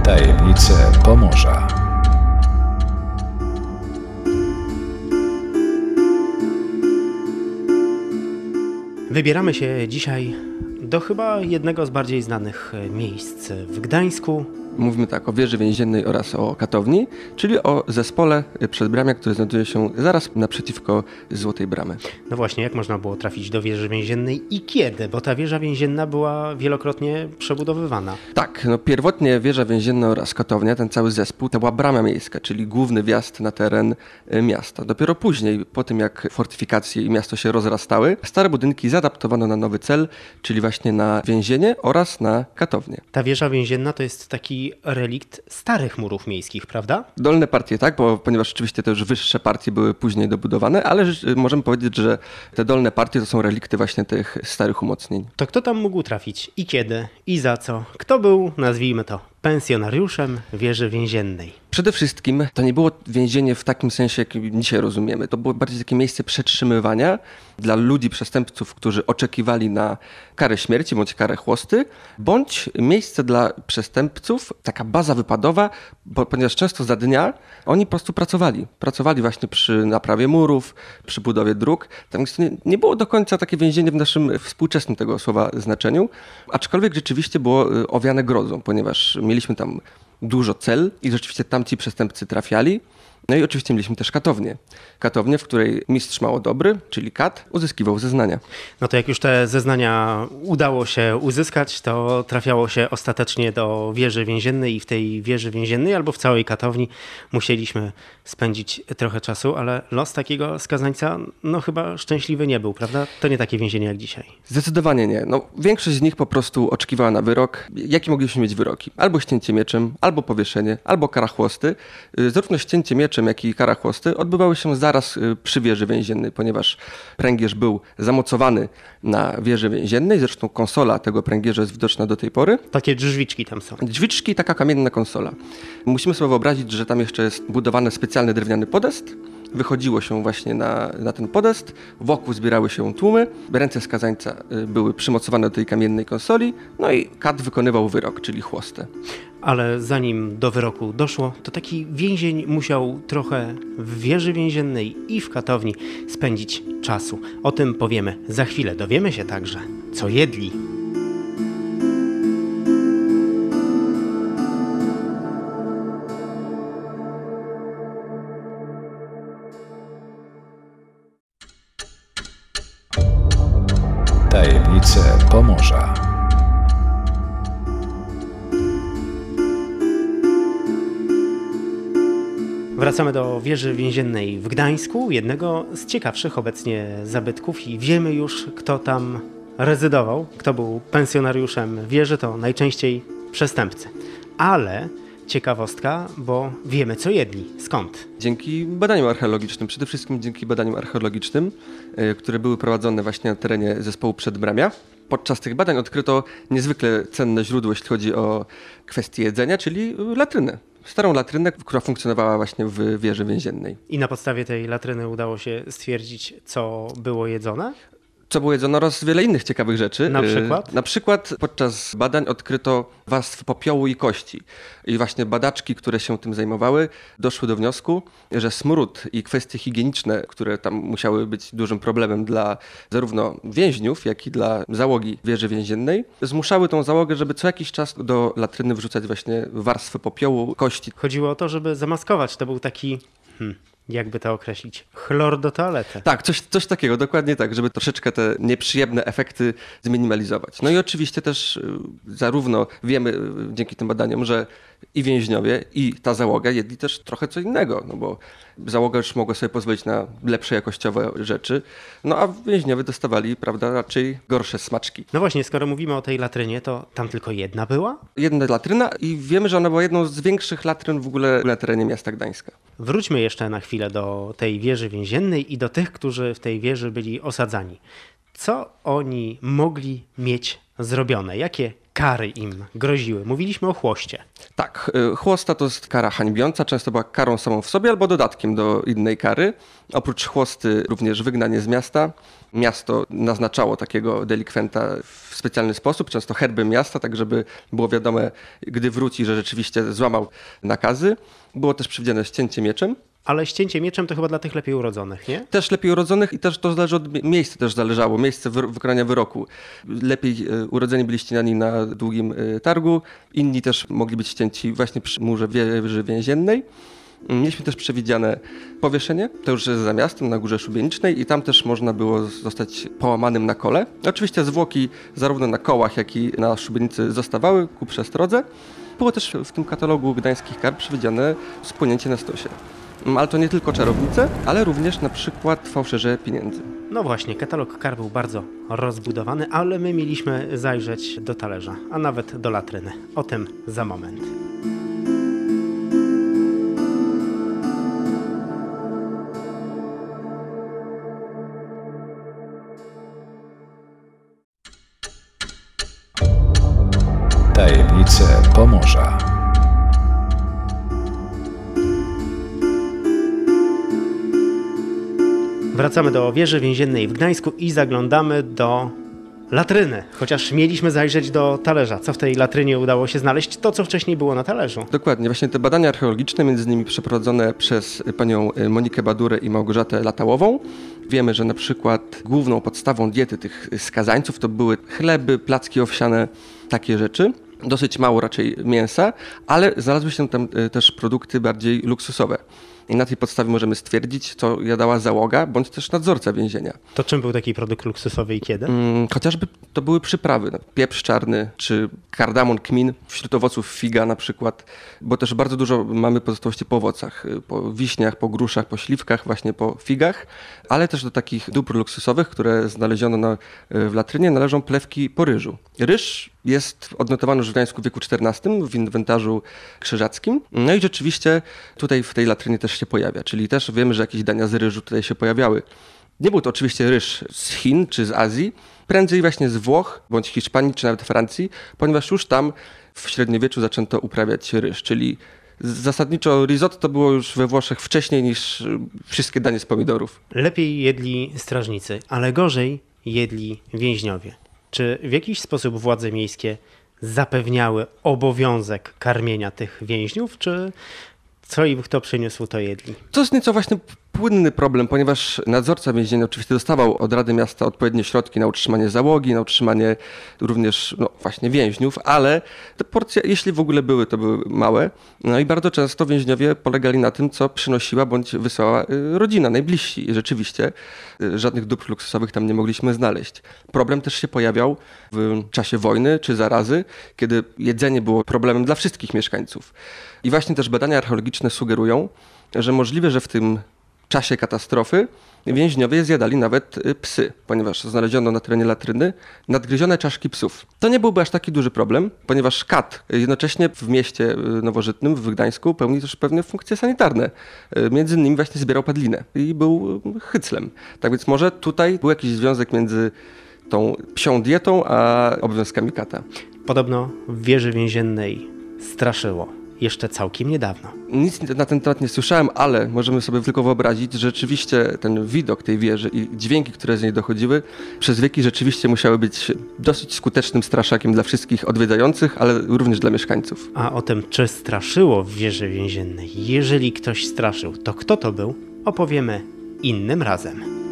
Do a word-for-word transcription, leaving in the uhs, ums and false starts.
Tajemnice Pomorza. Wybieramy się dzisiaj do chyba jednego z bardziej znanych miejsc w Gdańsku. Mówimy tak o wieży więziennej oraz o katowni, czyli o zespole Przedbramia, które znajduje się zaraz naprzeciwko Złotej Bramy. No właśnie, jak można było trafić do wieży więziennej i kiedy? Bo ta wieża więzienna była wielokrotnie przebudowywana. Tak, no pierwotnie wieża więzienna oraz katownia, ten cały zespół, to była brama miejska, czyli główny wjazd na teren miasta. Dopiero później, po tym jak fortyfikacje i miasto się rozrastały, stare budynki zaadaptowano na nowy cel, czyli właśnie na więzienie oraz na katownię. Ta wieża więzienna to jest taki relikt starych murów miejskich, prawda? Dolne partie tak, bo ponieważ oczywiście te już wyższe partie były później dobudowane, ale możemy powiedzieć, że te dolne partie to są relikty właśnie tych starych umocnień. To kto tam mógł trafić? I kiedy? I za co? Kto był, nazwijmy to, pensjonariuszem wieży więziennej? Przede wszystkim to nie było więzienie w takim sensie, jak dzisiaj rozumiemy. To było bardziej takie miejsce przetrzymywania dla ludzi, przestępców, którzy oczekiwali na karę śmierci bądź karę chłosty, bądź miejsce dla przestępców, taka baza wypadowa, bo, ponieważ często za dnia oni po prostu pracowali. Pracowali właśnie przy naprawie murów, przy budowie dróg. Tak więc nie, nie było do końca takie więzienie w naszym współczesnym tego słowa znaczeniu, aczkolwiek rzeczywiście było owiane grozą, ponieważ mieliśmy tam dużo cel i rzeczywiście tam ci przestępcy trafiali. No i oczywiście mieliśmy też katownię. Katownię, w której mistrz małodobry, czyli kat, uzyskiwał zeznania. No to jak już te zeznania udało się uzyskać, to trafiało się ostatecznie do wieży więziennej i w tej wieży więziennej albo w całej katowni musieliśmy spędzić trochę czasu, ale los takiego skazańca no chyba szczęśliwy nie był, prawda? To nie takie więzienie jak dzisiaj. Zdecydowanie nie. No, większość z nich po prostu oczekiwała na wyrok. Jakie mogliśmy mieć wyroki? Albo ścięcie mieczem, albo powieszenie, albo kara chłosty. Zarówno ścięcie mieczem, jak i kara chłosty odbywały się zaraz przy wieży więziennej, ponieważ pręgierz był zamocowany na wieży więziennej. Zresztą konsola tego pręgierza jest widoczna do tej pory. Takie drzwiczki tam są. Drzwiczki i taka kamienna konsola. Musimy sobie wyobrazić, że tam jeszcze jest budowany specjalny drewniany podest. Wychodziło się właśnie na, na ten podest, wokół zbierały się tłumy, ręce skazańca były przymocowane do tej kamiennej konsoli, no i kat wykonywał wyrok, czyli chłostę. Ale zanim do wyroku doszło, to taki więzień musiał trochę w wieży więziennej i w katowni spędzić czasu. O tym powiemy za chwilę. Dowiemy się także, co jedli. Tajemnice Pomorza. Wracamy do wieży więziennej w Gdańsku, jednego z ciekawszych obecnie zabytków i wiemy już, kto tam rezydował, kto był pensjonariuszem wieży, to najczęściej przestępcy. Ale ciekawostka, bo wiemy, co jedli. Skąd? Dzięki badaniom archeologicznym, przede wszystkim dzięki badaniom archeologicznym, które były prowadzone właśnie na terenie zespołu Przedbramia. Podczas tych badań odkryto niezwykle cenne źródło, jeśli chodzi o kwestię jedzenia, czyli latrynę. Starą latrynę, która funkcjonowała właśnie w wieży więziennej. I na podstawie tej latryny udało się stwierdzić, co było jedzone? Co było jedzone oraz wiele innych ciekawych rzeczy. Na przykład? Na przykład podczas badań odkryto warstwy popiołu i kości. I właśnie badaczki, które się tym zajmowały, doszły do wniosku, że smród i kwestie higieniczne, które tam musiały być dużym problemem dla zarówno więźniów, jak i dla załogi wieży więziennej, zmuszały tą załogę, żeby co jakiś czas do latryny wrzucać właśnie warstwy popiołu, kości. Chodziło o to, żeby zamaskować. To był taki... Hmm. Jakby to określić? Chlor do toalety. Tak, coś, coś takiego, dokładnie tak, żeby troszeczkę te nieprzyjemne efekty zminimalizować. No i oczywiście też zarówno wiemy dzięki tym badaniom, że i więźniowie, i ta załoga jedli też trochę co innego, no bo załoga już mogła sobie pozwolić na lepsze jakościowe rzeczy, no a więźniowie dostawali, prawda, raczej gorsze smaczki. No właśnie, skoro mówimy o tej latrynie, to tam tylko jedna była? Jedna latryna i wiemy, że ona była jedną z większych latryn w ogóle na terenie miasta Gdańska. Wróćmy jeszcze na chwilę do tej wieży więziennej i do tych, którzy w tej wieży byli osadzani. Co oni mogli mieć zrobione? Jakie kary im groziły? Mówiliśmy o chłoście. Tak, chłosta to jest kara hańbiąca, często była karą samą w sobie albo dodatkiem do innej kary. Oprócz chłosty również wygnanie z miasta. Miasto naznaczało takiego delikwenta w specjalny sposób, często herbem miasta, tak żeby było wiadome, gdy wróci, że rzeczywiście złamał nakazy. Było też przewidziane ścięcie mieczem. Ale ścięcie mieczem to chyba dla tych lepiej urodzonych, nie? Też lepiej urodzonych i też to zależy od miejsca, też zależało, miejsce wykonania wyroku. Lepiej urodzeni byli ścieniani na długim targu, inni też mogli być ścięci właśnie przy murze wieży więziennej. Mieliśmy też przewidziane powieszenie, to już jest za miastem, na Górze Szubienicznej i tam też można było zostać połamanym na kole. Oczywiście zwłoki zarówno na kołach, jak i na szubienicy zostawały ku przestrodze. Było też w tym katalogu gdańskich kar przewidziane spłonięcie na stosie. Ale to nie tylko czarownice, ale również na przykład fałszerze pieniędzy. No właśnie, katalog kar był bardzo rozbudowany, ale my mieliśmy zajrzeć do talerza, a nawet do latryny. O tym za moment. Tajemnice Pomorza. Wracamy do wieży więziennej w Gdańsku i zaglądamy do latryny. Chociaż mieliśmy zajrzeć do talerza. Co w tej latrynie udało się znaleźć? To, co wcześniej było na talerzu. Dokładnie. Właśnie te badania archeologiczne, między innymi przeprowadzone przez panią Monikę Badurę i Małgorzatę Latałową. Wiemy, że na przykład główną podstawą diety tych skazańców to były chleby, placki owsiane, takie rzeczy. Dosyć mało raczej mięsa, ale znalazły się tam też produkty bardziej luksusowe. I na tej podstawie możemy stwierdzić, co jadała załoga, bądź też nadzorca więzienia. To czym był taki produkt luksusowy i kiedy? Hmm, chociażby to były przyprawy, pieprz czarny, czy kardamon, kmin, wśród owoców figa na przykład, bo też bardzo dużo mamy pozostałości po owocach, po wiśniach, po gruszach, po śliwkach, właśnie po figach, ale też do takich dóbr luksusowych, które znaleziono na, w latrynie, należą plewki po ryżu. Ryż jest odnotowany już w Gdańsku w wieku czternastym w inwentarzu krzyżackim. No i rzeczywiście tutaj w tej latrynie też się pojawia, czyli też wiemy, że jakieś dania z ryżu tutaj się pojawiały. Nie był to oczywiście ryż z Chin czy z Azji, prędzej właśnie z Włoch, bądź Hiszpanii, czy nawet Francji, ponieważ już tam w średniowieczu zaczęto uprawiać ryż, czyli zasadniczo risotto było już we Włoszech wcześniej niż wszystkie danie z pomidorów. Lepiej jedli strażnicy, ale gorzej jedli więźniowie. Czy w jakiś sposób władze miejskie zapewniały obowiązek karmienia tych więźniów, czy co im kto przyniósł, to jedli? To jest nieco właśnie płynny problem, ponieważ nadzorca więzienia oczywiście dostawał od Rady Miasta odpowiednie środki na utrzymanie załogi, na utrzymanie również no, właśnie więźniów, ale te porcje, jeśli w ogóle były, to były małe. No i bardzo często więźniowie polegali na tym, co przynosiła bądź wysłała rodzina, najbliżsi. I rzeczywiście żadnych dóbr luksusowych tam nie mogliśmy znaleźć. Problem też się pojawiał w czasie wojny czy zarazy, kiedy jedzenie było problemem dla wszystkich mieszkańców. I właśnie też badania archeologiczne sugerują, że możliwe, że w tym czasie katastrofy więźniowie zjadali nawet psy, ponieważ znaleziono na terenie latryny nadgryzione czaszki psów. To nie byłby aż taki duży problem, ponieważ kat jednocześnie w mieście nowożytnym, w Gdańsku, pełni też pewne funkcje sanitarne. Między innymi właśnie zbierał padlinę i był hyclem. Tak więc może tutaj był jakiś związek między tą psią dietą a obowiązkami kata. Podobno w wieży więziennej straszyło. Jeszcze całkiem niedawno. Nic na ten temat nie słyszałem, ale możemy sobie tylko wyobrazić, że rzeczywiście ten widok tej wieży i dźwięki, które z niej dochodziły, przez wieki rzeczywiście musiały być dosyć skutecznym straszakiem dla wszystkich odwiedzających, ale również dla mieszkańców. A o tym, czy straszyło w wieży więziennej, jeżeli ktoś straszył, to kto to był, opowiemy innym razem.